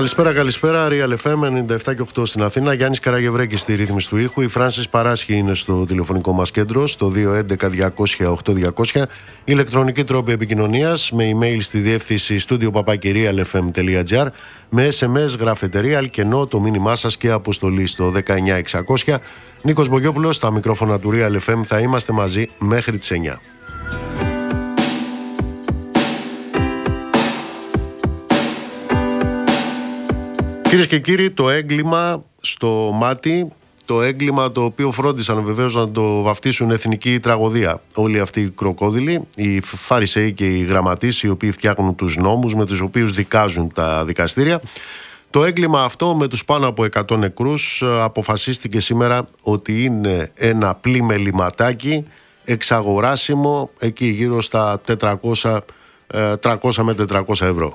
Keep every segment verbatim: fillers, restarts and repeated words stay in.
Καλησπέρα, καλησπέρα. Real εφ εμ ενενήντα επτά και οκτώ στην Αθήνα. Γιάννης Καραγευρέκης στη ρύθμιση του ήχου. Η Φράνσις Παράσχη είναι στο τηλεφωνικό μας κέντρο, στο δύο έντεκα διακόσια οκτώ διακόσια. Ηλεκτρονική τρόπη επικοινωνίας με email στη διεύθυνση studio παπάκι real f m τελεία g r. Με ες εμ ες γράφετε Real και ενώ το μήνυμά σας και αποστολή στο δεκαεννιά εξακόσια. Νίκος Μπογιόπουλος στα μικρόφωνα του Real εφ εμ. Θα είμαστε μαζί μέχρι τις εννιά. Κυρίες και κύριοι, το έγκλημα στο μάτι, το έγκλημα το οποίο φρόντισαν βεβαίως να το βαφτίσουν εθνική τραγωδία όλοι αυτοί οι κροκόδιλοι, οι φαρισαίοι και οι γραμματείς, οι οποίοι φτιάχνουν τους νόμους με τους οποίους δικάζουν τα δικαστήρια. Το έγκλημα αυτό με τους πάνω από εκατό νεκρούς αποφασίστηκε σήμερα ότι είναι ένα πλημεληματάκι εξαγοράσιμο εκεί γύρω στα τετρακόσια, τριακόσια με τετρακόσια ευρώ.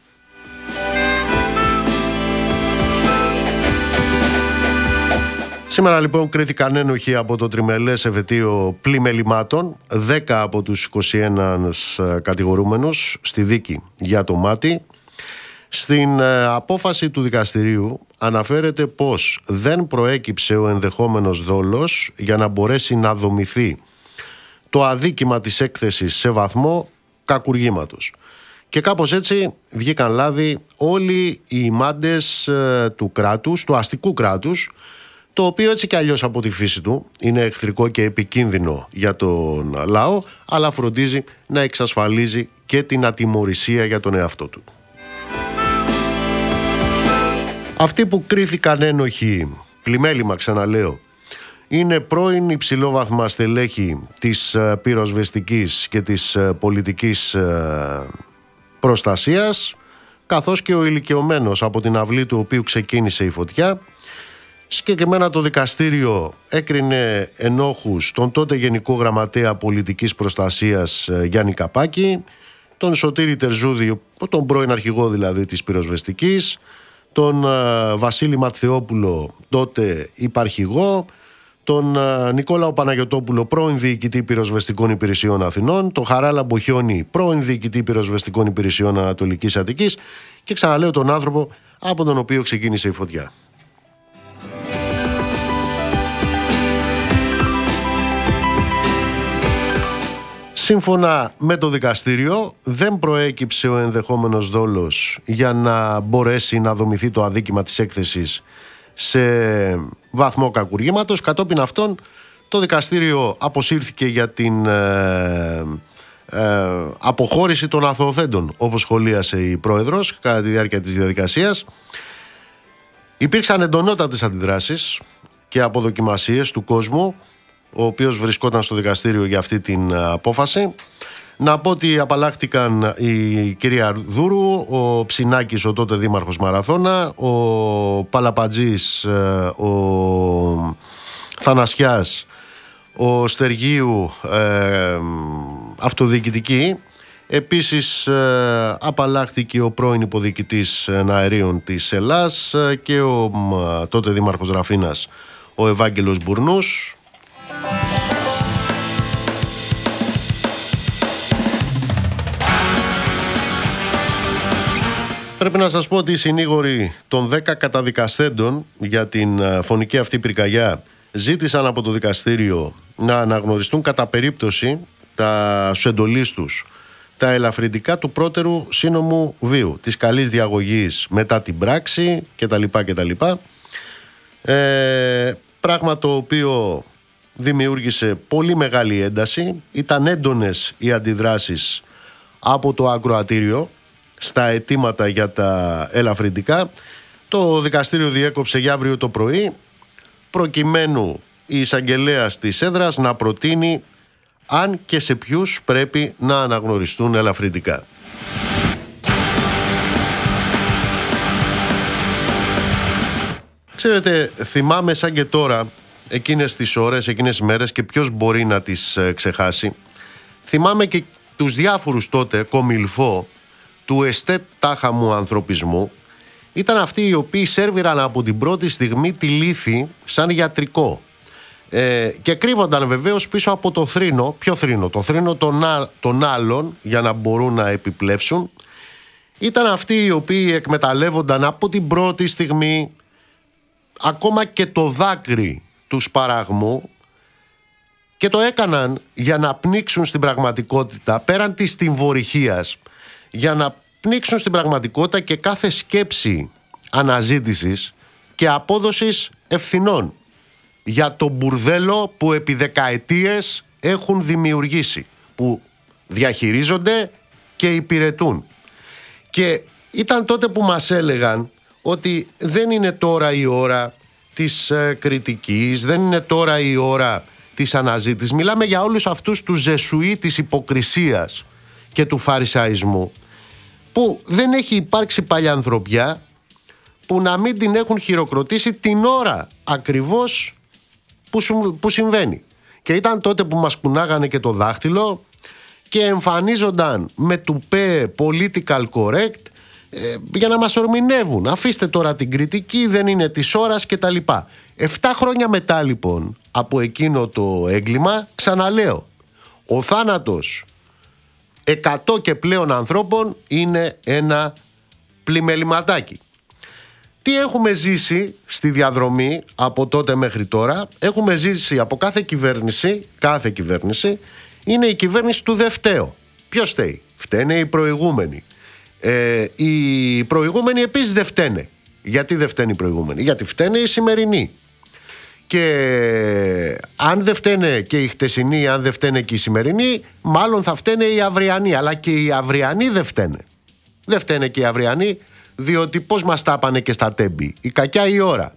Σήμερα λοιπόν κρίθηκαν ένοχοι από το τριμελές εφετείο πλημελημάτων δέκα από τους είκοσι ένα κατηγορούμενους στη δίκη για το μάτι. Στην απόφαση του δικαστηρίου αναφέρεται πως δεν προέκυψε ο ενδεχόμενος δόλος για να μπορέσει να δομηθεί το αδίκημα της έκθεσης σε βαθμό κακουργήματος. Και κάπως έτσι βγήκαν λάδι όλοι οι μάντες του κράτους, του αστικού κράτους, το οποίο έτσι κι αλλιώς από τη φύση του είναι εχθρικό και επικίνδυνο για τον λαό, αλλά φροντίζει να εξασφαλίζει και την ατιμωρησία για τον εαυτό του. Αυτοί που κρίθηκαν ένοχοι, πλημέλημα ξαναλέω, είναι πρώην υψηλόβαθμα στελέχη της πυροσβεστικής και της πολιτικής προστασίας, καθώς και ο ηλικιωμένος από την αυλή του οποίου ξεκίνησε η φωτιά. Συγκεκριμένα το δικαστήριο έκρινε ενόχους τον τότε Γενικό Γραμματέα Πολιτικής Προστασίας Γιάννη Καπάκη, τον Σωτήρη Τερζούδη, τον πρώην αρχηγό δηλαδή της πυροσβεστικής, τον Βασίλη Ματθεόπουλο, τότε υπαρχηγό, τον Νικόλαο Παναγιωτόπουλο, πρώην Διοικητή Πυροσβεστικών Υπηρεσιών Αθηνών, τον Χαράλα Μποχιώνη, πρώην Διοικητή Πυροσβεστικών Υπηρεσιών Ανατολικής Αττικής και ξαναλέω τον άνθρωπο από τον οποίο ξεκίνησε η φωτιά. Σύμφωνα με το δικαστήριο, δεν προέκυψε ο ενδεχόμενος δόλος για να μπορέσει να δομηθεί το αδίκημα της έκθεσης σε βαθμό κακουργήματος. Κατόπιν αυτών, το δικαστήριο αποσύρθηκε για την ε, ε, αποχώρηση των αθωωθέντων, όπως σχολίασε η πρόεδρος κατά τη διάρκεια της διαδικασίας. Υπήρξαν εντονότατες αντιδράσεις και αποδοκιμασίες του κόσμου, ο οποίος βρισκόταν στο δικαστήριο για αυτή την απόφαση. Να πω ότι απαλλάχτηκαν η κυρία Δούρου, ο Ψινάκης, ο τότε δήμαρχος Μαραθώνα, ο Παλαπατζής, ο Θανασιάς, ο Στεργίου, ε, αυτοδιοικητική. Επίσης ε, απαλλάχθηκε ο πρώην υποδιοικητής αερίων της Ελλάς και ο ε, τότε δήμαρχος Ραφίνας, ο Ευάγγελος Μπουρνούς. Πρέπει να σας πω ότι οι συνήγοροι των δέκα καταδικαστέντων για την φωνική αυτή πυρκαγιά ζήτησαν από το δικαστήριο να αναγνωριστούν κατά περίπτωση τα εντολής τους τα ελαφρυντικά του πρώτερου σύνομου βίου, της καλής διαγωγής μετά την πράξη κτλ. κτλ. Ε, πράγμα το οποίο δημιούργησε πολύ μεγάλη ένταση. Ήταν έντονες οι αντιδράσεις από το ακροατήριο στα αιτήματα για τα ελαφρυντικά. Το δικαστήριο διέκοψε για αύριο το πρωί, προκειμένου η εισαγγελέας της έδρας να προτείνει αν και σε ποιους πρέπει να αναγνωριστούν ελαφρυντικά. Ξέρετε, θυμάμαι σαν και τώρα εκείνες τις ώρες, εκείνες τις μέρες, και ποιος μπορεί να τις ξεχάσει. Θυμάμαι και τους διάφορους τότε κομιλφό του εστέ τάχα μου ανθρωπισμού. Ήταν αυτοί οι οποίοι σέρβιραν από την πρώτη στιγμή τη λύθη σαν γιατρικό ε, και κρύβονταν βεβαίως πίσω από το θρήνο. Ποιο θρήνο? Το θρήνο των, των άλλων, για να μπορούν να επιπλεύσουν. ήταν αυτοί οι οποίοι εκμεταλλεύονταν από την πρώτη στιγμή ακόμα και το δάκρυ του σπαραγμού και το έκαναν για να πνίξουν στην πραγματικότητα, πέραν της τιμωρυχίας, για να πνίξουν στην πραγματικότητα και κάθε σκέψη αναζήτησης και απόδοσης ευθυνών για το μπουρδέλο που επί δεκαετίες έχουν δημιουργήσει, που διαχειρίζονται και υπηρετούν. Και ήταν τότε που μας έλεγαν ότι δεν είναι τώρα η ώρα της ε, κριτικής, δεν είναι τώρα η ώρα της αναζήτησης. Μιλάμε για όλους αυτούς τους ζεσουί της υποκρισίας και του φαρισαϊσμού, που δεν έχει υπάρξει παλιανθρωπιά που να μην την έχουν χειροκροτήσει την ώρα ακριβώς που, σου, που συμβαίνει. Και ήταν τότε που μας κουνάγανε και το δάχτυλο και εμφανίζονταν με τουπέ political correct ε, για να μας ορμηνεύουν. Αφήστε τώρα την κριτική, δεν είναι της ώρας και τα λοιπά. Εφτά χρόνια μετά λοιπόν από εκείνο το έγκλημα, ξαναλέω, ο θάνατος εκατό και πλέον ανθρώπων είναι ένα πλημεληματάκι. Τι έχουμε ζήσει στη διαδρομή από τότε μέχρι τώρα? Έχουμε ζήσει από κάθε κυβέρνηση, κάθε κυβέρνηση είναι η κυβέρνηση του δε φταίω. Ποιος φταίει? Φταίνε οι προηγούμενοι. Ε, οι προηγούμενοι επίσης δεν φταίνε. Γιατί δεν φταίνε οι προηγούμενοι? Γιατί φταίνε οι σημερινοί. Και αν δεν φταίνε και οι χτεσινοί, αν δεν φταίνε και οι σημερινοί, μάλλον θα φταίνε οι αυριανοί. Αλλά και οι αυριανοί δεν φταίνε. Δεν φταίνε και οι αυριανοί, διότι πώς μας τάπανε και στα τέμπη? Η κακιά η ώρα.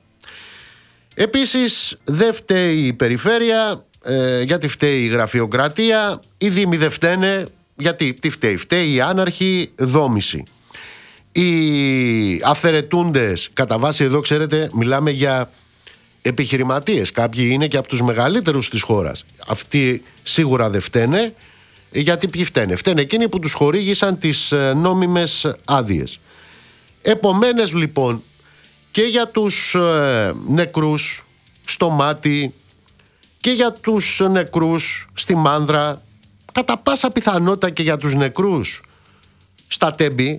Επίσης δεν φταίει η περιφέρεια, ε, γιατί φταίει η γραφειοκρατία. Οι δήμοι δεν φταίνε, γιατί τι φταίει? Φταίει η άναρχη δόμηση. Οι αυθαιρετούντες, κατά βάση εδώ ξέρετε μιλάμε για επιχειρηματίες, κάποιοι είναι και από τους μεγαλύτερους της χώρας. Αυτοί σίγουρα δεν φταίνε, γιατί ποιοι φταίνε? Φταίνε εκείνοι που τους χορήγησαν τις νόμιμες άδειες. Επομένως λοιπόν και για τους ε, νεκρούς στο Μάτι και για τους νεκρούς στη Μάνδρα, κατά πάσα πιθανότητα και για τους νεκρούς στα Τέμπη,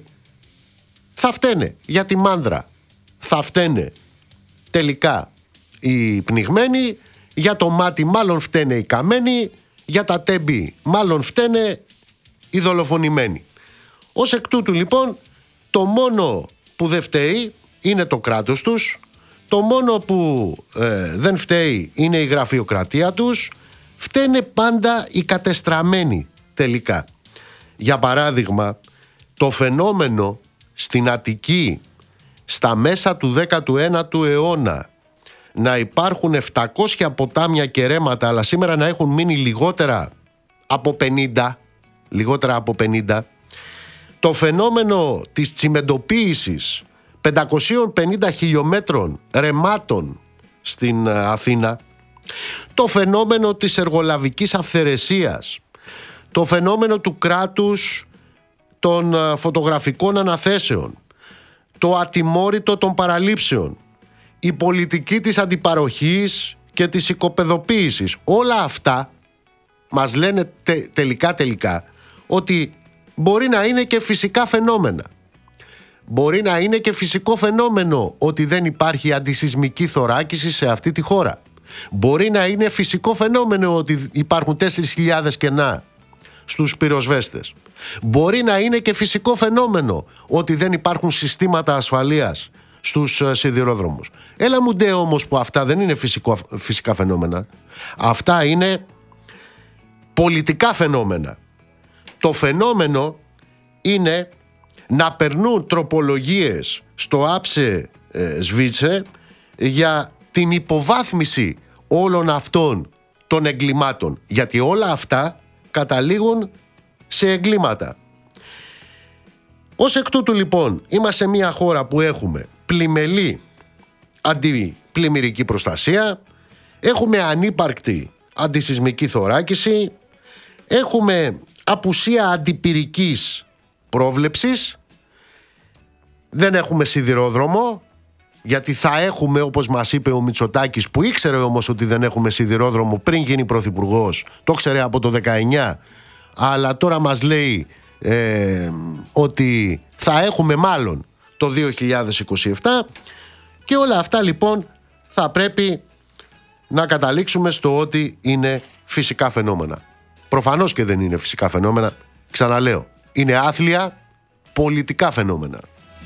θα φταίνε για τη Μάνδρα, θα φταίνε τελικά οι πνιγμένοι, για το Μάτι μάλλον φταίνε οι καμένοι, για τα Τέμπη μάλλον φταίνε οι δολοφονημένοι. Ως εκ τούτου λοιπόν το μόνο που δεν φταίει είναι το κράτος τους, το μόνο που ε, δεν φταίει είναι η γραφειοκρατία τους, φταίνε πάντα οι κατεστραμμένοι τελικά. Για παράδειγμα, το φαινόμενο στην Αττική στα μέσα του δέκατου ένατου αιώνα να υπάρχουν επτακόσια ποτάμια και ρέματα, αλλά σήμερα να έχουν μείνει λιγότερα από πενήντα, λιγότερα από πενήντα, το φαινόμενο της τσιμεντοποίησης πεντακόσιων πενήντα χιλιόμετρων ρεμάτων στην Αθήνα, το φαινόμενο της εργολαβικής αυθαιρεσίας, το φαινόμενο του κράτους των φωτογραφικών αναθέσεων, το ατιμόρυτο των παραλήψεων, η πολιτική της αντιπαροχής και της οικοπεδοποίησης, όλα αυτά μας λένε τε, τελικά τελικά ότι μπορεί να είναι και φυσικά φαινόμενα. Μπορεί να είναι και φυσικό φαινόμενο ότι δεν υπάρχει αντισυσμική θωράκιση σε αυτή τη χώρα. Μπορεί να είναι φυσικό φαινόμενο ότι υπάρχουν τέσσερις χιλιάδες κενά στους πυροσβέστες. Μπορεί να είναι και φυσικό φαινόμενο ότι δεν υπάρχουν συστήματα ασφαλείας στους σιδηρόδρομους. Έλα μου ντε όμως που αυτά δεν είναι φυσικό, φυσικά φαινόμενα. Αυτά είναι πολιτικά φαινόμενα. Το φαινόμενο είναι να περνούν τροπολογίες στο άψε ε, σβίτσε για την υποβάθμιση όλων αυτών των εγκλημάτων. Γιατί όλα αυτά καταλήγουν σε εγκλήματα. Ως εκ τούτου λοιπόν είμαστε μια χώρα που έχουμε πλημελή αντιπλημμυρική προστασία, έχουμε ανύπαρκτη αντισυσμική θωράκιση, έχουμε απουσία αντιπυρικής πρόβλεψης, δεν έχουμε σιδηρόδρομο, γιατί θα έχουμε, όπως μας είπε ο Μητσοτάκης, που ήξερε όμως ότι δεν έχουμε σιδηρόδρομο πριν γίνει πρωθυπουργός, το ξέρε από το δεκαεννιά, αλλά τώρα μας λέει ε, ότι θα έχουμε μάλλον το δύο χιλιάδες είκοσι επτά, και όλα αυτά λοιπόν θα πρέπει να καταλήξουμε στο ότι είναι φυσικά φαινόμενα. Προφανώς και δεν είναι φυσικά φαινόμενα, ξαναλέω, είναι άθλια πολιτικά φαινόμενα.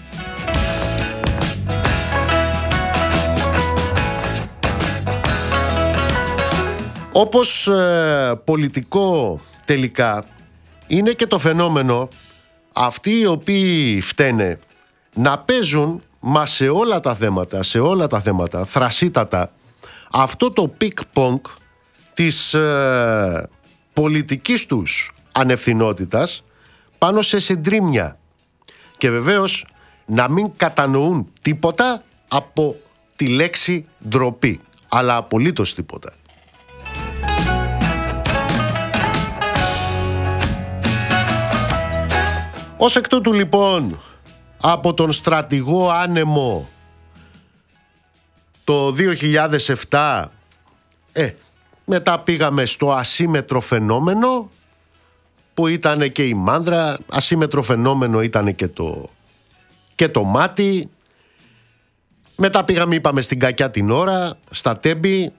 Όπως ε, πολιτικό τελικά είναι και το φαινόμενο αυτοί οι οποίοι φταίνε να παίζουν μα σε όλα τα θέματα, σε όλα τα θέματα θρασίτατα, αυτό το πικ-πονκ της ε, πολιτικής τους ανευθυνότητας πάνω σε συντρίμμια, και βεβαίως να μην κατανοούν τίποτα από τη λέξη ντροπή, αλλά απολύτως τίποτα. Ως εκ τούτου λοιπόν, από τον στρατηγό άνεμο το δύο χιλιάδες επτά, ε, μετά πήγαμε στο ασύμετρο φαινόμενο που ήταν και η μάνδρα, ασύμετρο φαινόμενο ήταν και το, και το μάτι. Μετά πήγαμε, είπαμε, στην κακιά την ώρα, στα τέμπη.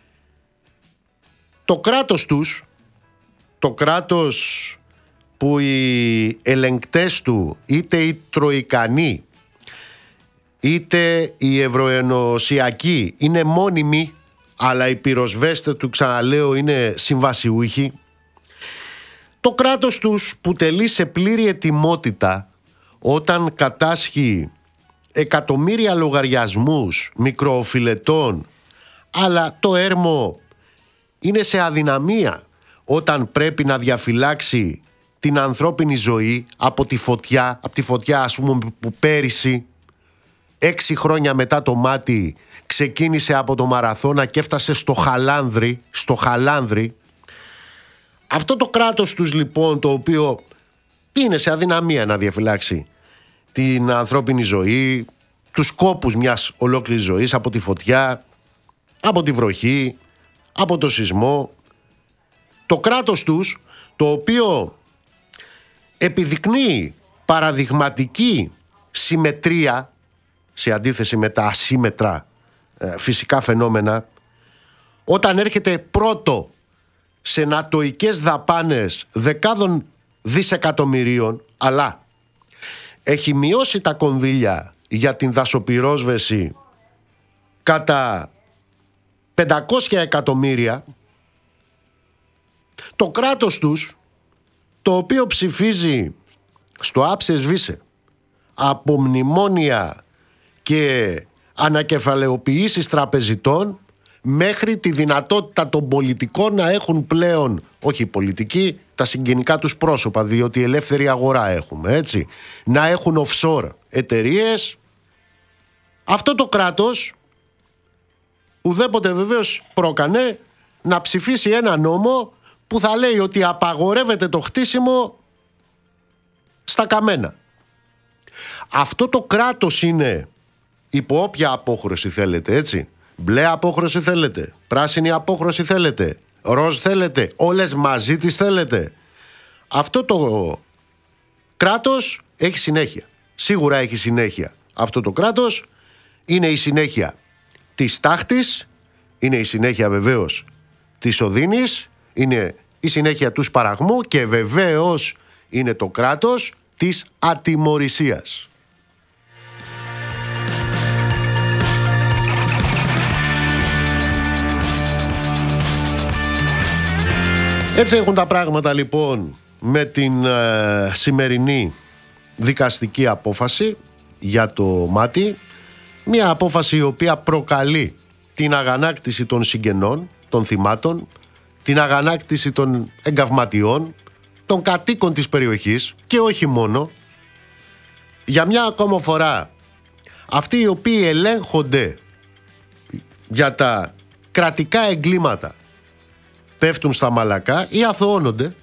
Το κράτος τους, το κράτος που οι ελεγκτές του, είτε οι τροικανοί είτε οι ευρωενωσιακοί, είναι μόνιμοι, αλλά οι πυροσβέστες του, ξαναλέω, είναι συμβασιούχοι. Το κράτος τους που τελεί σε πλήρη ετοιμότητα όταν κατάσχει εκατομμύρια λογαριασμούς μικροοφιλετών, αλλά το έρμο είναι σε αδυναμία όταν πρέπει να διαφυλάξει την ανθρώπινη ζωή από τη φωτιά, από τη φωτιά ας πούμε που πέρυσι, έξι χρόνια μετά το μάτι, ξεκίνησε από το Μαραθώνα και έφτασε στο Χαλάνδρι, στο Χαλάνδρι. Αυτό το κράτος τους λοιπόν, το οποίο είναι σε αδυναμία να διαφυλάξει την ανθρώπινη ζωή, τους κόπους μιας ολόκληρης ζωής, από τη φωτιά, από τη βροχή, από το σεισμό. Το κράτος τους, το οποίο επιδεικνύει παραδειγματική συμμετρία σε αντίθεση με τα ασύμετρα ε, φυσικά φαινόμενα, όταν έρχεται πρώτο σε νατοικές δαπάνες δεκάδων δισεκατομμυρίων, αλλά έχει μειώσει τα κονδύλια για την δασοπυρόσβεση κατά πεντακόσια εκατομμύρια, το κράτος τους, το οποίο ψηφίζει στο άψε σβήσε από μνημόνια και ανακεφαλαιοποιήσεις τραπεζιτών μέχρι τη δυνατότητα των πολιτικών να έχουν πλέον, όχι οι πολιτικοί, τα συγγενικά τους πρόσωπα, διότι ελεύθερη αγορά έχουμε, έτσι, να έχουν offshore εταιρείες. Αυτό το κράτος ουδέποτε βεβαίως πρόκανε να ψηφίσει ένα νόμο που θα λέει ότι απαγορεύεται το χτίσιμο στα καμένα. Αυτό το κράτος είναι υπό όποια απόχρωση θέλετε, έτσι. Μπλε απόχρωση θέλετε, πράσινη απόχρωση θέλετε, ροζ θέλετε, όλες μαζί τις θέλετε. Αυτό το κράτος έχει συνέχεια. Σίγουρα έχει συνέχεια. Αυτό το κράτος είναι η συνέχεια της τάχτης, είναι η συνέχεια βεβαίως της οδύνης, είναι η συνέχεια του σπαραγμού και βεβαίως είναι το κράτος της ατιμωρησίας. Έτσι έχουν τα πράγματα λοιπόν με την ε, σημερινή δικαστική απόφαση για το μάτι. Μια απόφαση η οποία προκαλεί την αγανάκτηση των συγγενών, των θυμάτων, την αγανάκτηση των εγκαυματιών, των κατοίκων της περιοχής και όχι μόνο. Για μια ακόμα φορά αυτοί οι οποίοι ελέγχονται για τα κρατικά εγκλήματα πέφτουν στα μαλακά ή αθωώνονται.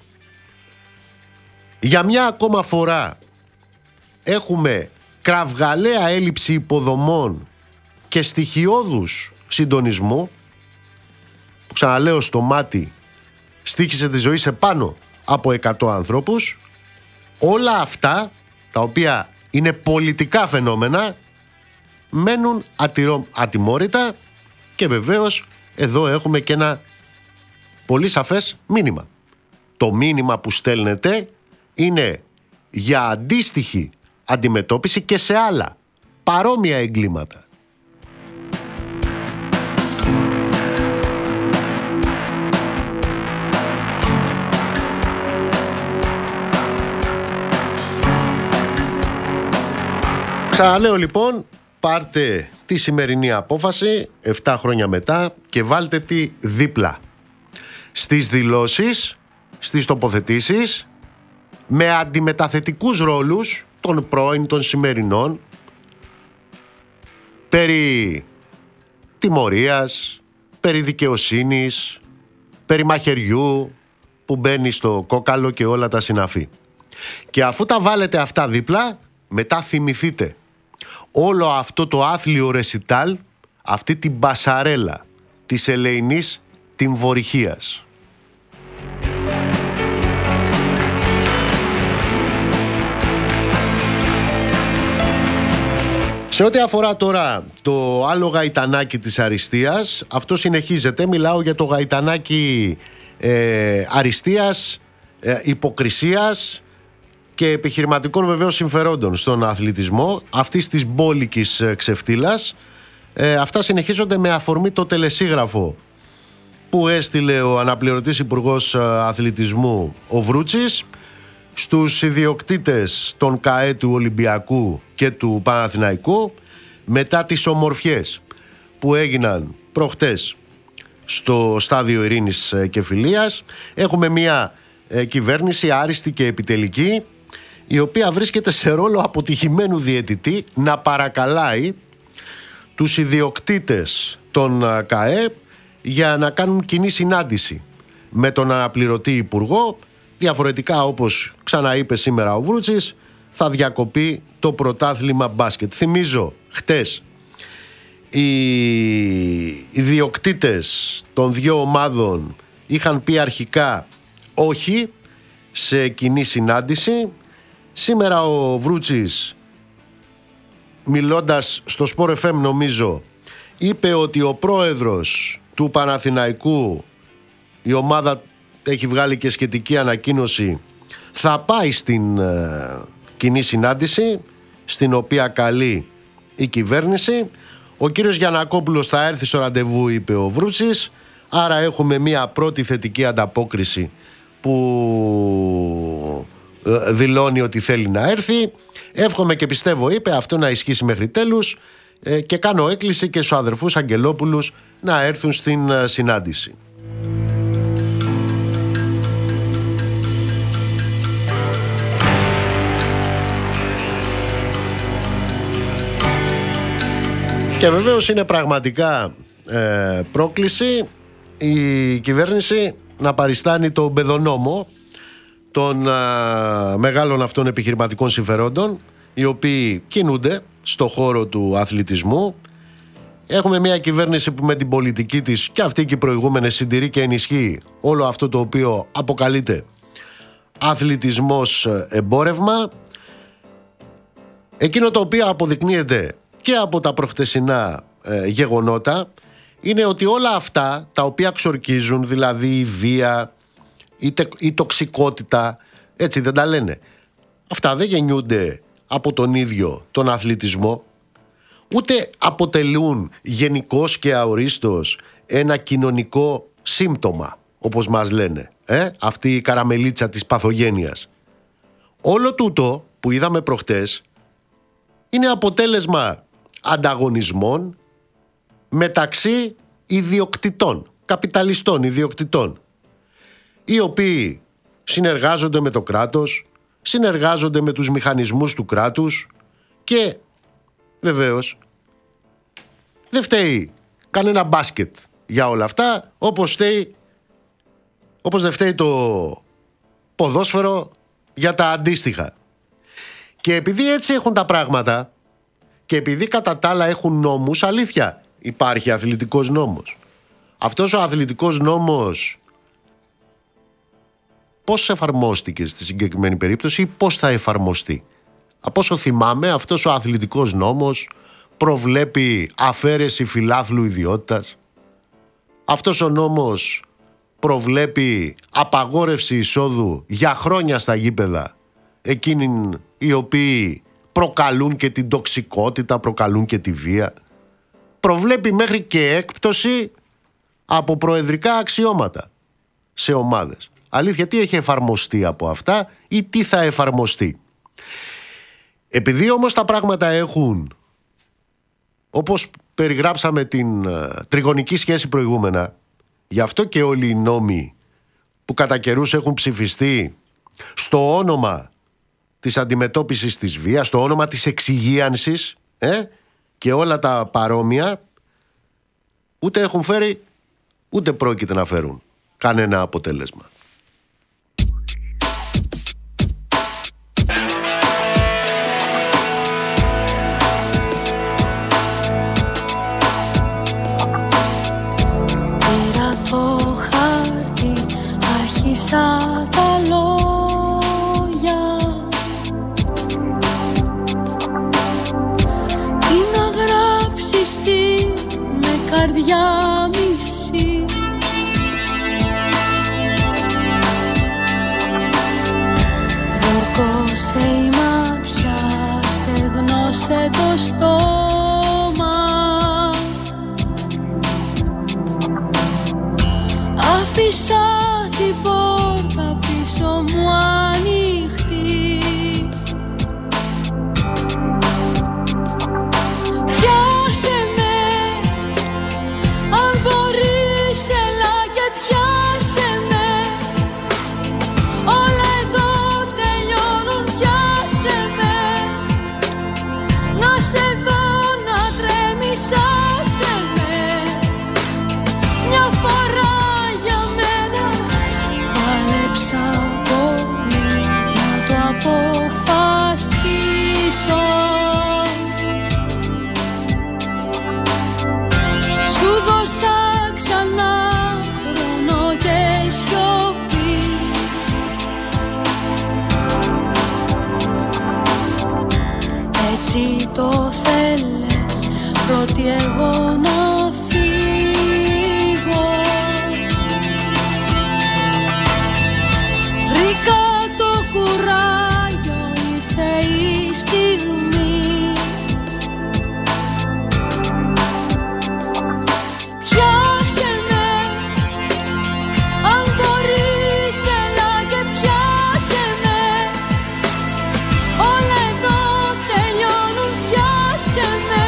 Για μια ακόμα φορά έχουμε κραυγαλαία έλλειψη υποδομών και στοιχειώδους συντονισμού, που ξαναλέω στο μάτι στοίχισε τη ζωή σε πάνω από εκατό ανθρώπους. Όλα αυτά τα οποία είναι πολιτικά φαινόμενα, μένουν ατυρω, ατιμόρυτα και βεβαίως εδώ έχουμε και ένα πολύ σαφές μήνυμα. Το μήνυμα που στέλνετε είναι για αντίστοιχη αντιμετώπιση και σε άλλα παρόμοια εγκλήματα. Ξαναλέω λοιπόν, πάρτε τη σημερινή απόφαση επτά χρόνια μετά και βάλτε τη δίπλα στις δηλώσεις, στις τοποθετήσεις με αντιμεταθετικούς ρόλους των πρώην, των σημερινών, περί τιμωρίας, περί δικαιοσύνης, περί μαχαιριού που μπαίνει στο κόκαλο και όλα τα συναφή. Και αφού τα βάλετε αυτά δίπλα, μετά θυμηθείτε όλο αυτό το άθλιο ρεσιτάλ, αυτή την μπασαρέλα της ελεηνής τιμβορυχίας. Σε ό,τι αφορά τώρα το άλλο γαϊτανάκι της αριστείας, αυτό συνεχίζεται. Μιλάω για το γαϊτανάκι ε, αριστείας, ε, υποκρισίας και επιχειρηματικών βεβαίως συμφερόντων στον αθλητισμό, αυτής της μπόλικης ξεφτύλας. Ε, αυτά συνεχίζονται με αφορμή το τελεσίγραφο που έστειλε ο αναπληρωτής υπουργός αθλητισμού ο Βρούτσης στους ιδιοκτήτες των ΚΑΕ του Ολυμπιακού και του Παναθηναϊκού μετά τις ομορφιές που έγιναν προχτές στο στάδιο Ειρήνης και Φιλίας. Έχουμε μια ε, κυβέρνηση άριστη και επιτελική, η οποία βρίσκεται σε ρόλο αποτυχημένου διαιτητή να παρακαλάει τους ιδιοκτήτες των ΚΑΕ για να κάνουν κοινή συνάντηση με τον αναπληρωτή υπουργό. Διαφορετικά, όπως ξαναείπε σήμερα ο Βρούτσης, θα διακοπεί το πρωτάθλημα μπάσκετ. Θυμίζω, χτες οι ιδιοκτήτες των δύο ομάδων είχαν πει αρχικά όχι σε κοινή συνάντηση. Σήμερα ο Βρούτσης, μιλώντας στο Sport εφ εμ νομίζω, είπε ότι ο πρόεδρος του Παναθηναϊκού, η ομάδα έχει βγάλει και σχετική ανακοίνωση, θα πάει στην ε, κοινή συνάντηση στην οποία καλεί η κυβέρνηση. Ο κύριος Γιαννακόπουλος θα έρθει στο ραντεβού, είπε ο Βρούτσης, άρα έχουμε μια πρώτη θετική ανταπόκριση που δηλώνει ότι θέλει να έρθει. Εύχομαι και πιστεύω, είπε, αυτό να ισχύσει μέχρι τέλους, ε, και κάνω έκκληση και στους αδερφούς Αγγελόπουλους να έρθουν στην ε, συνάντηση. Και βεβαίως είναι πραγματικά ε, πρόκληση η κυβέρνηση να παριστάνει τον παιδονόμο των α, μεγάλων αυτών επιχειρηματικών συμφερόντων, οι οποίοι κινούνται στο χώρο του αθλητισμού. Έχουμε μια κυβέρνηση που με την πολιτική της και αυτή και οι προηγούμενες συντηρεί και ενισχύει όλο αυτό το οποίο αποκαλείται αθλητισμός εμπόρευμα. Εκείνο το οποίο αποδεικνύεται και από τα προχτεσινά ε, γεγονότα είναι ότι όλα αυτά τα οποία ξορκίζουν, δηλαδή η βία, η, τε, η τοξικότητα, έτσι δεν τα λένε, αυτά δεν γεννιούνται από τον ίδιο τον αθλητισμό, ούτε αποτελούν γενικώς και αορίστως ένα κοινωνικό σύμπτωμα, όπως μας λένε, ε? αυτή η καραμελίτσα της παθογένειας. Όλο τούτο που είδαμε προχτές είναι αποτέλεσμα ανταγωνισμών μεταξύ ιδιοκτητών, καπιταλιστών ιδιοκτητών, οι οποίοι συνεργάζονται με το κράτος, συνεργάζονται με τους μηχανισμούς του κράτους και βεβαίως δεν φταίει κανένα μπάσκετ για όλα αυτά, όπως φταίει, όπως δεν φταίει το ποδόσφαιρο για τα αντίστοιχα. Και επειδή έτσι έχουν τα πράγματα και επειδή κατά τα άλλα έχουν νόμους, αλήθεια υπάρχει αθλητικός νόμος. Αυτός ο αθλητικός νόμος πώς εφαρμόστηκε στη συγκεκριμένη περίπτωση ή πώς θα εφαρμοστεί? Από όσο θυμάμαι, αυτός ο αθλητικός νόμος προβλέπει αφαίρεση φιλάθλου ιδιότητας. Αυτός ο νόμος προβλέπει απαγόρευση εισόδου για χρόνια στα γήπεδα εκείνοι οι οποίοι προκαλούν και την τοξικότητα, προκαλούν και τη βία. Προβλέπει μέχρι και έκπτωση από προεδρικά αξιώματα σε ομάδες. Αλήθεια, τι έχει εφαρμοστεί από αυτά ή τι θα εφαρμοστεί? Επειδή όμως τα πράγματα έχουν, όπως περιγράψαμε την uh, τριγωνική σχέση προηγούμενα, γι' αυτό και όλοι οι νόμοι που κατά καιρούς έχουν ψηφιστεί στο όνομα της αντιμετώπισης της βίας, στο όνομα της εξυγίανσης ε, και όλα τα παρόμοια, ούτε έχουν φέρει ούτε πρόκειται να φέρουν κανένα αποτέλεσμα. Πήρα το χάρτη, άρχισα τα λόγια, τι να γράψεις, τι με καρδιά μισή. Δορκώσε η μάτια, στεγνώσε το στόμα, άφησα την πόρτα πίσω μου ανοιχτή. Πιάσε με, αν μπορείς έλα και πιάσε με. Όλα εδώ τελειώνουν, πιάσε με. Να σε δω να τρέμεις, άσε με. Μια φορά για μένα πάλεψα πολύ να το αποφασίσω. Σου δώσα ξανά χρόνο και σιωπή. Έτσι το θέλες, πρώτη εγώ να φύγω. Βρήκα το κουράγιο, ήρθε η στιγμή. Πιάσε με, αν μπορείς έλα και πιάσε με. Όλα εδώ τελειώνουν, πιάσε με.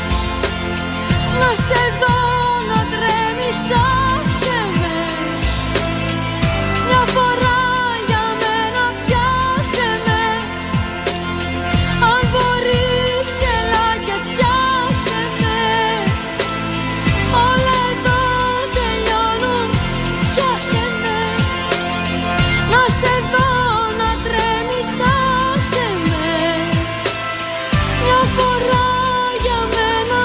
Να σε δω να τρέμεις, άσε με. Μια φορά για μένα πιάσε με. Αν μπορείς έλα και πιάσε με. Όλα εδώ τελειώνουν, πιάσε με. Να σε δω να τρέμεις, άσε με. Μια φορά για μένα.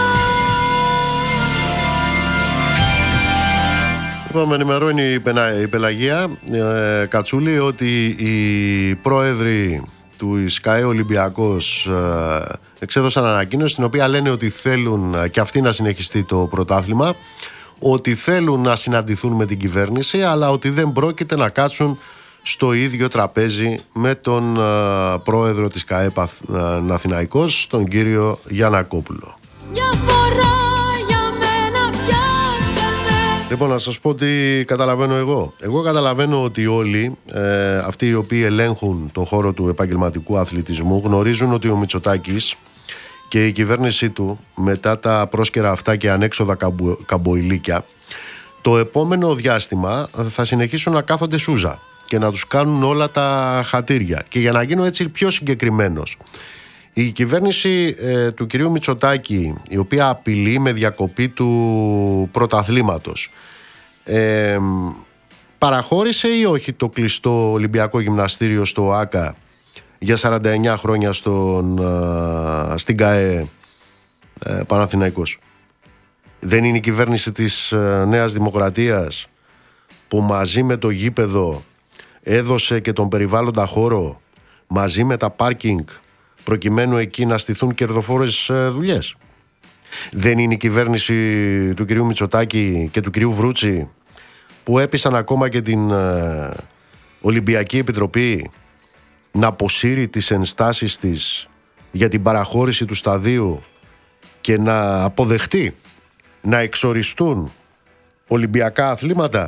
Λοιπόν, με ενημερώνει η, Πενα- η Πελαγία ε, Κατσούλη ότι οι πρόεδροι του ΣΚΑΕ Ολυμπιακός ε, εξέδωσαν ανακοίνωση στην οποία λένε ότι θέλουν ε, και αυτοί να συνεχιστεί το πρωτάθλημα, ότι θέλουν να συναντηθούν με την κυβέρνηση, αλλά ότι δεν πρόκειται να κάτσουν στο ίδιο τραπέζι με τον ε, πρόεδρο της ΚΑΕ Αθηναϊκός, τον κύριο Γιαννακόπουλο. Μια φορά για μένα πιάσε με. Λοιπόν, να σας πω τι καταλαβαίνω εγώ. Εγώ καταλαβαίνω ότι όλοι ε, αυτοί οι οποίοι ελέγχουν το χώρο του επαγγελματικού αθλητισμού γνωρίζουν ότι ο Μητσοτάκης και η κυβέρνησή του, μετά τα πρόσκαιρα αυτά και ανέξοδα καμπο, καμποηλίκια, το επόμενο διάστημα θα συνεχίσουν να κάθονται σούζα και να τους κάνουν όλα τα χατήρια. Και για να γίνω έτσι πιο συγκεκριμένος, η κυβέρνηση ε, του κυρίου Μητσοτάκη, η οποία απειλεί με διακοπή του πρωταθλήματος, ε, παραχώρησε ή όχι το κλειστό Ολυμπιακό Γυμναστήριο στο ΆΚΑ για σαράντα εννιά χρόνια στον, ε, στην ΚΑΕ ε, Παναθηναϊκός? Δεν είναι η κυβέρνηση της ε, Νέας Δημοκρατίας που μαζί με το γήπεδο έδωσε και τον περιβάλλοντα χώρο, μαζί με τα πάρκινγκ, προκειμένου εκεί να στηθούν κερδοφόρες δουλειές. Δεν είναι η κυβέρνηση του κυρίου Μητσοτάκη και του κυρίου Βρούτση που έπεισαν ακόμα και την ε, Ολυμπιακή Επιτροπή να αποσύρει τις ενστάσεις της για την παραχώρηση του σταδίου και να αποδεχτεί να εξοριστούν Ολυμπιακά αθλήματα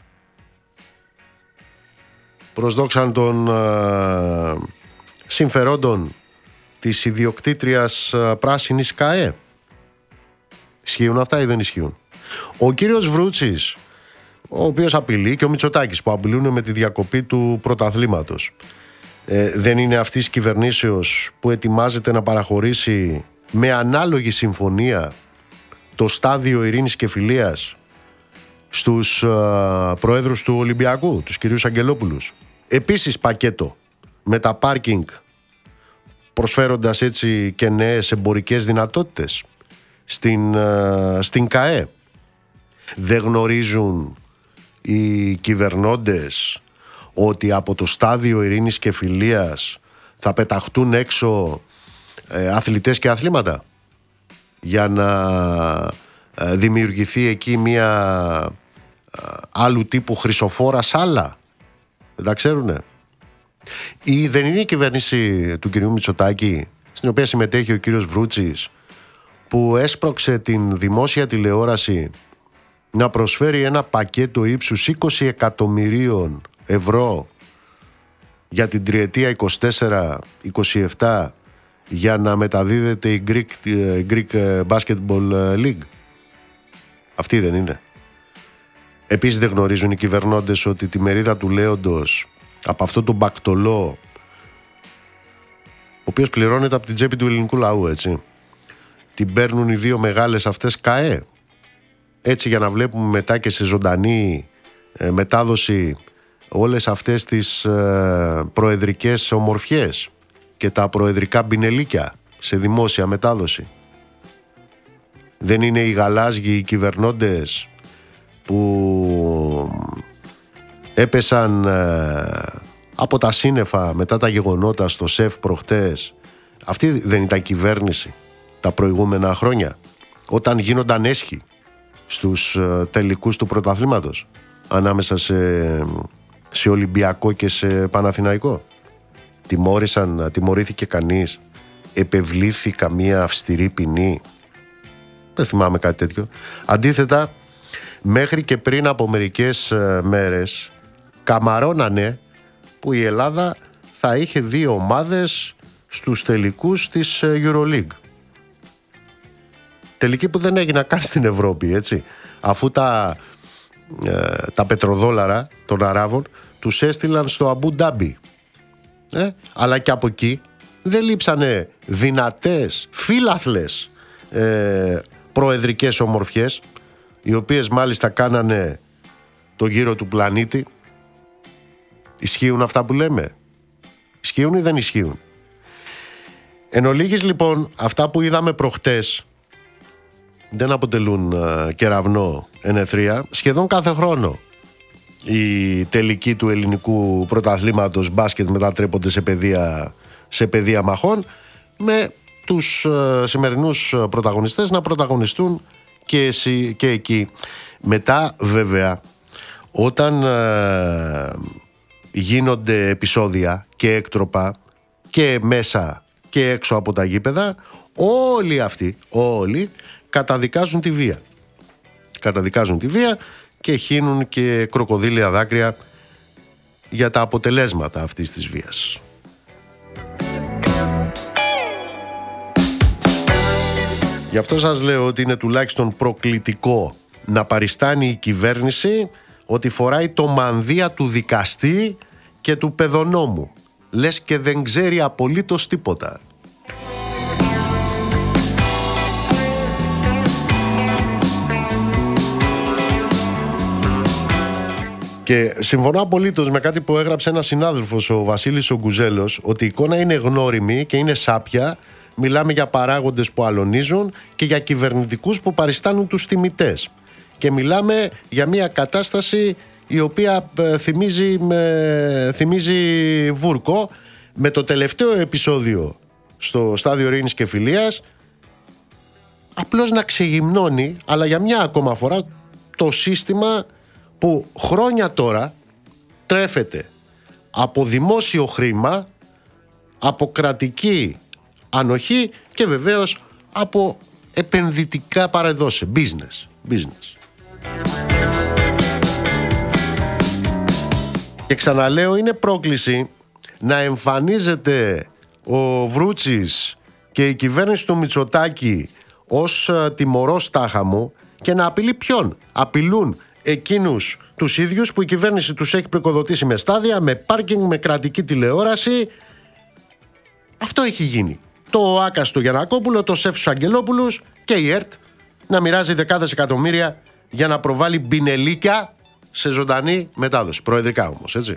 προς δόξαν των ε, συμφερόντων της ιδιοκτήτριας ε, πράσινης ΚΑΕ. Ισχύουν αυτά ή δεν ισχύουν? Ο κύριος Βρούτσης, ο οποίος απειλεί, και ο Μητσοτάκης που απειλούν με τη διακοπή του πρωταθλήματος, ε, δεν είναι αυτής της κυβερνήσεως που ετοιμάζεται να παραχωρήσει με ανάλογη συμφωνία το στάδιο ειρήνης και φιλίας στους ε, προέδρους του Ολυμπιακού, τους κυρίους Αγγελόπουλους? Επίσης πακέτο με τα πάρκινγκ, προσφέροντας έτσι και νέες εμπορικές δυνατότητες στην, ε, στην ΚΑΕ. Δεν γνωρίζουν οι κυβερνώντες ότι από το στάδιο ειρήνης και φιλίας θα πεταχτούν έξω ε, αθλητές και αθλήματα για να ε, δημιουργηθεί εκεί μια ε, άλλου τύπου χρυσοφόρα σάλα? Δεν τα ξέρουνε? Ή δεν είναι η κυβέρνηση του κυρίου Μητσοτάκη, στην οποία συμμετέχει ο κύριος Βρούτσης, που έσπρωξε την δημόσια τηλεόραση να προσφέρει ένα πακέτο ύψους είκοσι εκατομμυρίων ευρώ για την τριετία είκοσι τέσσερα είκοσι επτά για να μεταδίδεται η Greek, Greek Basketball League? Αυτή δεν είναι? Επίσης δεν γνωρίζουν οι κυβερνώντες ότι τη μερίδα του λέοντος από αυτό το μπακτολό, ο οποίος πληρώνεται από την τσέπη του ελληνικού λαού, έτσι, την παίρνουν οι δύο μεγάλες αυτές ΚΑΕ, έτσι, για να βλέπουμε μετά και σε ζωντανή ε, μετάδοση όλες αυτές τις ε, προεδρικές ομορφιές και τα προεδρικά μπινελίκια σε δημόσια μετάδοση. Δεν είναι οι γαλάζιοι οι κυβερνώντες που έπεσαν ε, από τα σύννεφα μετά τα γεγονότα στο ΣΕΦ προχτές? Αυτή δεν ήταν κυβέρνηση τα προηγούμενα χρόνια, όταν γίνονταν έσχοι στους ε, τελικούς του πρωταθλήματος ανάμεσα σε, σε Ολυμπιακό και σε Παναθηναϊκό? Τιμώρησαν, τιμωρήθηκε κανείς? Επευλήθη καμία αυστηρή ποινή? Δεν θυμάμαι κάτι τέτοιο. Αντίθετα, μέχρι και πριν από μερικές ε, μέρες καμαρώνανε που η Ελλάδα θα είχε δύο ομάδες στους τελικούς της EuroLeague. Τελική που δεν έγιναν καν στην Ευρώπη, έτσι, αφού τα, ε, τα πετροδόλαρα των Αράβων τους έστειλαν στο Αμπού Ντάμπι. Ε, αλλά και από εκεί δεν λείψανε δυνατές, φύλαθλες ε, προεδρικές ομορφιές, οι οποίες μάλιστα κάνανε το γύρο του πλανήτη. Ισχύουν αυτά που λέμε? Ισχύουν ή δεν ισχύουν? Εν ολίγης, λοιπόν, αυτά που είδαμε προχτές δεν αποτελούν uh, κεραυνό ενεθρία. Σχεδόν κάθε χρόνο οι τελικοί του ελληνικού πρωταθλήματος μπάσκετ μετατρέπονται σε πεδία, σε πεδία μαχών, με τους uh, σημερινούς πρωταγωνιστές να πρωταγωνιστούν και, εσύ, και εκεί. Μετά βέβαια, όταν uh, γίνονται επεισόδια και έκτροπα και μέσα και έξω από τα γήπεδα, όλοι αυτοί, όλοι καταδικάζουν τη βία. Καταδικάζουν τη βία και χύνουν και κροκοδίλια δάκρυα για τα αποτελέσματα αυτής της βίας. Γι' αυτό σας λέω ότι είναι τουλάχιστον προκλητικό να παριστάνει η κυβέρνηση ότι φοράει το μανδύα του δικαστή και του παιδονόμου, λες και δεν ξέρει απολύτως τίποτα. Και συμφωνώ απολύτως με κάτι που έγραψε ένας συνάδελφος, ο Βασίλης ο Γκουζέλος, ότι η εικόνα είναι γνώριμη και είναι σάπια. Μιλάμε για παράγοντες που αλωνίζουν και για κυβερνητικούς που παριστάνουν τους τιμητές. Και μιλάμε για μια κατάσταση η οποία θυμίζει, θυμίζει βούρκο, με το τελευταίο επεισόδιο στο στάδιο ειρήνης και φιλίας, απλώς να ξεγυμνώνει, αλλά για μια ακόμα φορά, το σύστημα που χρόνια τώρα τρέφεται από δημόσιο χρήμα, από κρατική ανοχή και βεβαίως από επενδυτικά παρεδόσεις. Business. Business. Και ξαναλέω, είναι πρόκληση να εμφανίζεται ο Βρούτσης και η κυβέρνηση του Μητσοτάκη ως τιμωρός τάχαμου και να απειλεί ποιον? Απειλούν εκείνους τους ίδιους που η κυβέρνηση τους έχει πρικοδοτήσει με στάδια, με πάρκινγκ, με κρατική τηλεόραση. Αυτό έχει γίνει. Το ΟΑΚΑ του Γιαννακόπουλο, το ΣΕΦ στους Αγγελόπουλους και η ΕΡΤ να μοιράζει δεκάδες εκατομμύρια για να προβάλλει μπινελίκια σε ζωντανή μετάδοση. Προεδρικά όμως, έτσι.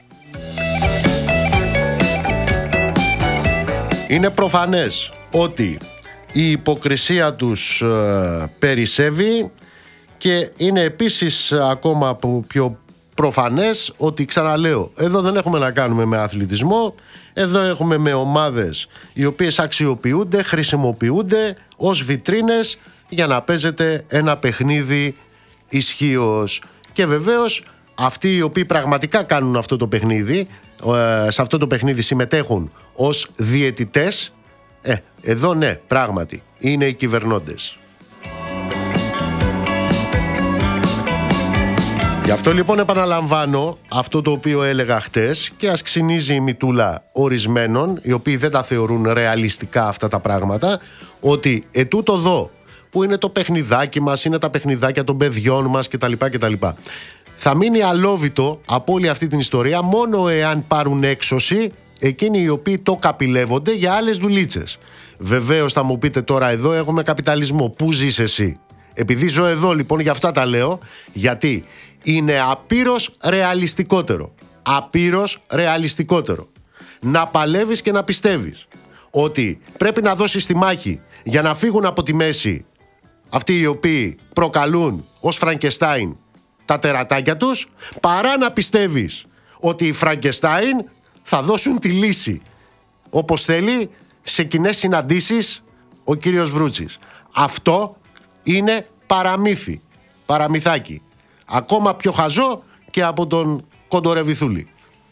Είναι προφανές ότι η υποκρισία τους ε, περισσεύει και είναι επίσης ακόμα πιο προφανές ότι, ξαναλέω, εδώ δεν έχουμε να κάνουμε με αθλητισμό, εδώ έχουμε με ομάδες οι οποίες αξιοποιούνται, χρησιμοποιούνται ως βιτρίνες για να παίζεται ένα παιχνίδι ισχύως. Και βεβαίως αυτοί οι οποίοι πραγματικά κάνουν αυτό το παιχνίδι, ε, σε αυτό το παιχνίδι συμμετέχουν ως διαιτητές, ε, εδώ ναι, πράγματι, είναι οι κυβερνώντες. Γι' αυτό λοιπόν επαναλαμβάνω αυτό το οποίο έλεγα χτες και ας ξυνίζει η μητούλα ορισμένων, οι οποίοι δεν τα θεωρούν ρεαλιστικά αυτά τα πράγματα, ότι ετούτο εδώ που είναι το παιχνιδάκι μας, είναι τα παιχνιδάκια των παιδιών μας κτλ. κτλ. Θα μείνει αλόβητο από όλη αυτή την ιστορία μόνο εάν πάρουν έξωση εκείνοι οι οποίοι το καπηλεύονται για άλλες δουλίτσες. Βεβαίως θα μου πείτε τώρα, εδώ έχουμε καπιταλισμό. Πού ζεις εσύ? Επειδή ζω εδώ λοιπόν, γι' αυτά τα λέω, γιατί είναι απείρως ρεαλιστικότερο. Απείρως ρεαλιστικότερο να παλεύεις και να πιστεύεις ότι πρέπει να δώσεις τη μάχη για να φύγουν από τη μέση αυτοί οι οποίοι προκαλούν ως Φραγκεστάιν τα τερατάκια τους, παρά να πιστεύεις ότι οι Φραγκεστάιν θα δώσουν τη λύση όπως θέλει σε κοινές συναντήσεις ο κύριος Βρούτσης. Αυτό είναι παραμύθι, παραμυθάκι. Ακόμα πιο χαζό και από τον Κοντορεβιθούλη.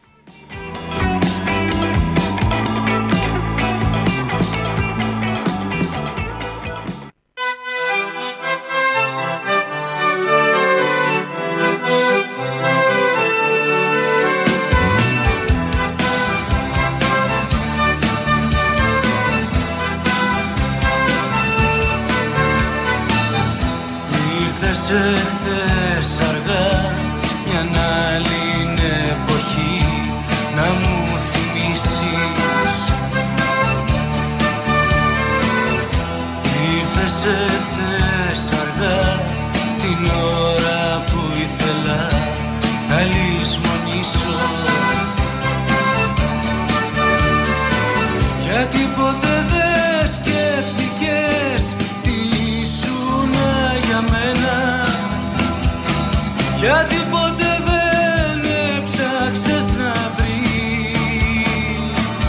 Εχθές αργά μια άλλη εποχή να μου θυμίσεις. Ήρθες εχθές αργά την ώρα που ήθελα να λησμονήσω, γιατί ποτέ δεν σκέφτηκες τι ήσουνα για μένα, γιατί ποτέ δεν έψαξες να βρεις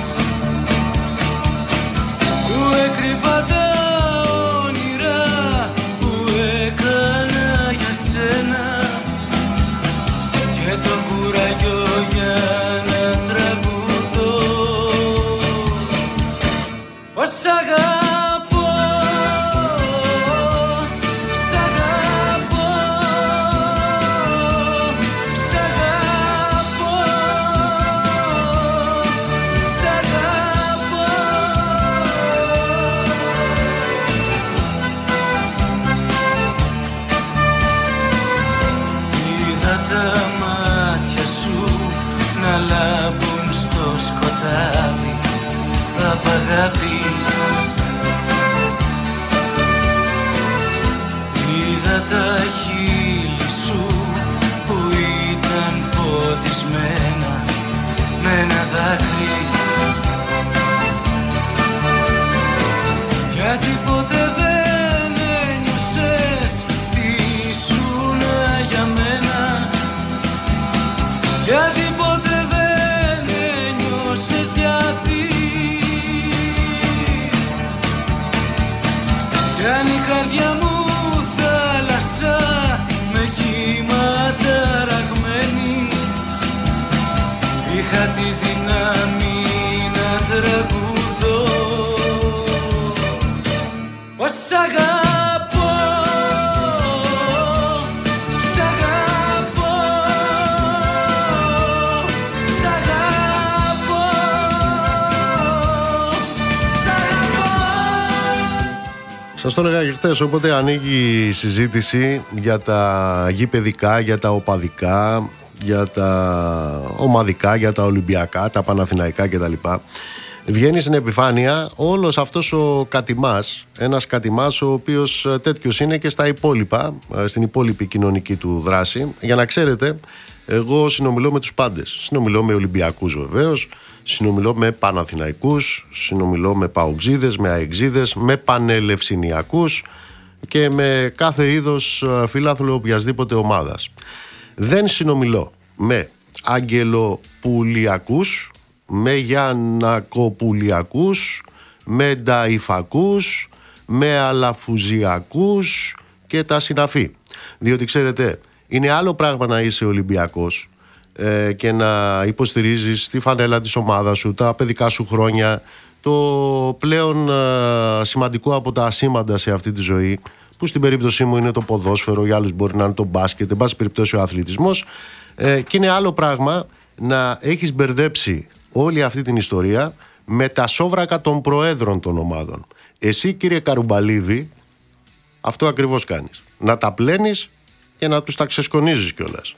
που έκρυβα τα όνειρα που έκανα για σένα και το κουράγιο για να τραγουδώ. Ως αγάπη αγάπη, είδα τα χείλη σου που ήταν ποτισμένα με ένα δάκρυ, γιατί ποτέ δεν ένιωσες τι ήσουνα για μένα, γιατί ποτέ δεν ένιωσες γιατί καρδιά μου θάλασσα με κύματα ραγμένη, είχα τη δύναμη να τραγουδώ. Ως αγαπώ, σ' αγαπώ, σ' αγαπώ, σ' αγαπώ. Σας το έλεγα και χτες, όποτε ανοίγει η συζήτηση για τα γηπεδικά, για τα οπαδικά, για τα ομαδικά, για τα ολυμπιακά, τα παναθηναϊκά κτλ, βγαίνει στην επιφάνεια όλος αυτός ο κατημάς, ένας κατημάς ο οποίος τέτοιος είναι και στα υπόλοιπα, στην υπόλοιπη κοινωνική του δράση. Για να ξέρετε, εγώ συνομιλώ με τους πάντες. Συνομιλώ με Ολυμπιακούς βεβαίως, συνομιλώ με Παναθηναϊκούς, συνομιλώ με Παοξίδες, με Αεξίδες, με Πανελευσηνιακούς και με κάθε είδος φιλάθλο οποιασδήποτε ομάδας. Δεν συνομιλώ με Αγγελοπουλιακούς, με Γιαννακοπουλιακούς, με Νταϊφακούς, με Αλαφουζιακούς και τα συναφή. Διότι ξέρετε, είναι άλλο πράγμα να είσαι Ολυμπιακός ε, και να υποστηρίζεις τη φανέλα της ομάδας σου, τα παιδικά σου χρόνια, το πλέον ε, σημαντικό από τα ασήμαντα σε αυτή τη ζωή, που στην περίπτωσή μου είναι το ποδόσφαιρο, για άλλους μπορεί να είναι το μπάσκετ, εν πάση περιπτώσει ο αθλητισμός, ε, και είναι άλλο πράγμα να έχεις μπερδέψει όλη αυτή την ιστορία με τα σόβρακα των προέδρων των ομάδων. Εσύ, κύριε Καρουμπαλίδη, αυτό ακριβώς κάνεις. Να τα πλένεις και να τους τα ξεσκονίζεις κιόλας.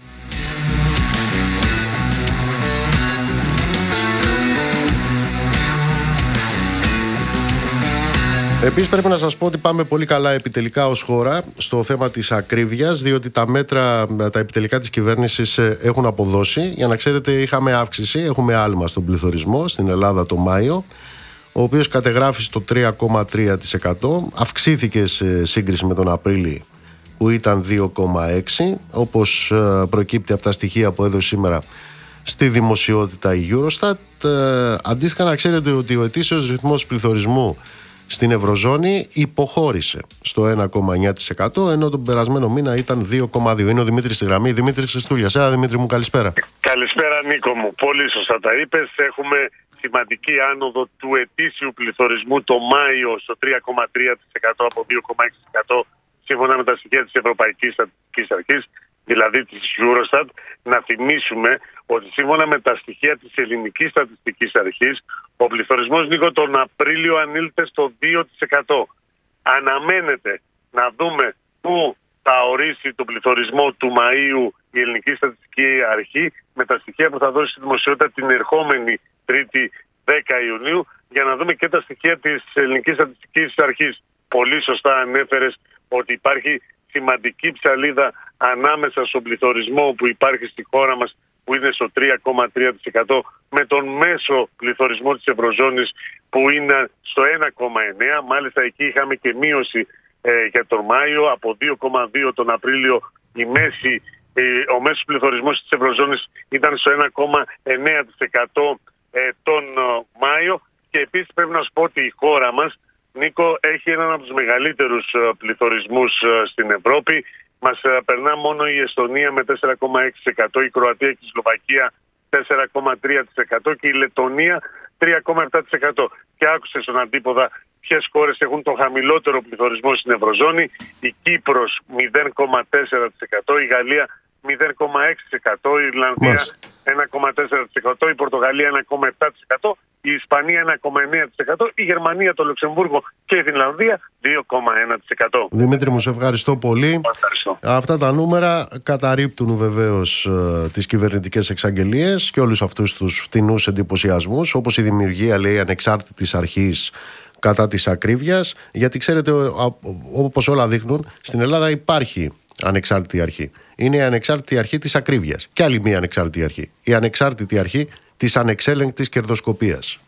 Επίσης πρέπει να σας πω ότι πάμε πολύ καλά επιτελικά ως χώρα στο θέμα της ακρίβειας, διότι τα μέτρα, τα επιτελικά της κυβέρνησης έχουν αποδώσει. Για να ξέρετε, είχαμε αύξηση, έχουμε άλμα στον πληθωρισμό στην Ελλάδα το Μάιο, ο οποίος κατεγράφει στο τρία κόμμα τρία τοις εκατό, αυξήθηκε σε σύγκριση με τον Απρίλη που ήταν δύο κόμμα έξι τοις εκατό, όπως προκύπτει από τα στοιχεία που έδωσε σήμερα στη δημοσιότητα η Eurostat. Αντίστοιχα, να ξέρετε ότι ο ετήσιος ρυθμός πληθωρισμού στην Ευρωζώνη υποχώρησε στο ένα κόμμα εννιά τοις εκατό, ενώ τον περασμένο μήνα ήταν δύο κόμμα δύο. Είναι ο Δημήτρης στη γραμμή. Δημήτρη Χριστούλιας. Έλα, Δημήτρη μου, καλησπέρα. Καλησπέρα, Νίκο μου. Πολύ σωστά τα είπες. Έχουμε σημαντική άνοδο του ετήσιου πληθωρισμού το Μάιο στο τρία κόμμα τρία τοις εκατό από δύο κόμμα έξι τοις εκατό σύμφωνα με τα στοιχεία της Ευρωπαϊκής Στατιστικής Αρχής, δηλαδή της Eurostat. Να θυμίσουμε ότι σύμφωνα με τα στοιχεία της Ελληνικής Στατιστικής Αρχής, ο πληθωρισμός, Νίκο, τον Απρίλιο ανήλθε στο δύο τοις εκατό. Αναμένεται να δούμε πού θα ορίσει τον πληθωρισμό του Μαΐου η Ελληνική Στατιστική Αρχή με τα στοιχεία που θα δώσει στη δημοσιότητα την ερχόμενη Τρίτη δέκα Ιουνίου, για να δούμε και τα στοιχεία της Ελληνικής Στατιστικής Αρχής. Πολύ σωστά ανέφερες ότι υπάρχει σημαντική ψαλίδα ανάμεσα στον πληθωρισμό που υπάρχει στη χώρα μας, που είναι στο τρία κόμμα τρία τοις εκατό, με τον μέσο πληθωρισμό της Ευρωζώνης που είναι στο ένα κόμμα εννιά τοις εκατό. Μάλιστα εκεί είχαμε και μείωση ε, για τον Μάιο, από δύο κόμμα δύο τον Απρίλιο η μέση, ε, ο μέσος πληθωρισμός της Ευρωζώνης ήταν στο ένα κόμμα εννιά τοις εκατό ε, τον ε, Μάιο. Και επίσης πρέπει να σου πω ότι η χώρα μας, Νίκο, έχει έναν από τους μεγαλύτερους ε, πληθωρισμούς ε, στην Ευρώπη. Μας ε, περνά μόνο η Εστονία με τέσσερα κόμμα έξι τοις εκατό, η Κροατία και η Σλοβακία τέσσερα κόμμα τρία τοις εκατό και η Λεττονία τρία κόμμα επτά τοις εκατό. Και άκουσε στον αντίποδα ποιες χώρες έχουν τον χαμηλότερο πληθωρισμό στην Ευρωζώνη. Η Κύπρος μηδέν κόμμα τέσσερα τοις εκατό, η Γαλλία μηδέν κόμμα έξι τοις εκατό, η Ιρλανδία ένα κόμμα τέσσερα τοις εκατό, η Πορτογαλία ένα κόμμα επτά τοις εκατό, η Ισπανία ένα κόμμα εννιά τοις εκατό, η Γερμανία, το Λουξεμβούργο και η Φινλανδία δύο κόμμα ένα τοις εκατό. Δημήτρη μου, σε ευχαριστώ πολύ. Ευχαριστώ. Αυτά τα νούμερα καταρρίπτουν βεβαίως ε, τις κυβερνητικές εξαγγελίες και όλους αυτούς τους φτηνούς εντυπωσιασμούς, όπως η δημιουργία, λέει, ανεξάρτητης αρχής κατά της ακρίβειας, γιατί ξέρετε, όπως όλα δείχνουν, στην Ελλάδα υπάρχει ανεξάρτητη αρχή. Είναι η ανεξάρτητη αρχή της ακρίβειας και άλλη μία ανεξάρτητη αρχή, η ανεξάρτητη αρχή της ανεξέλεγκτης κερδοσκοπίας.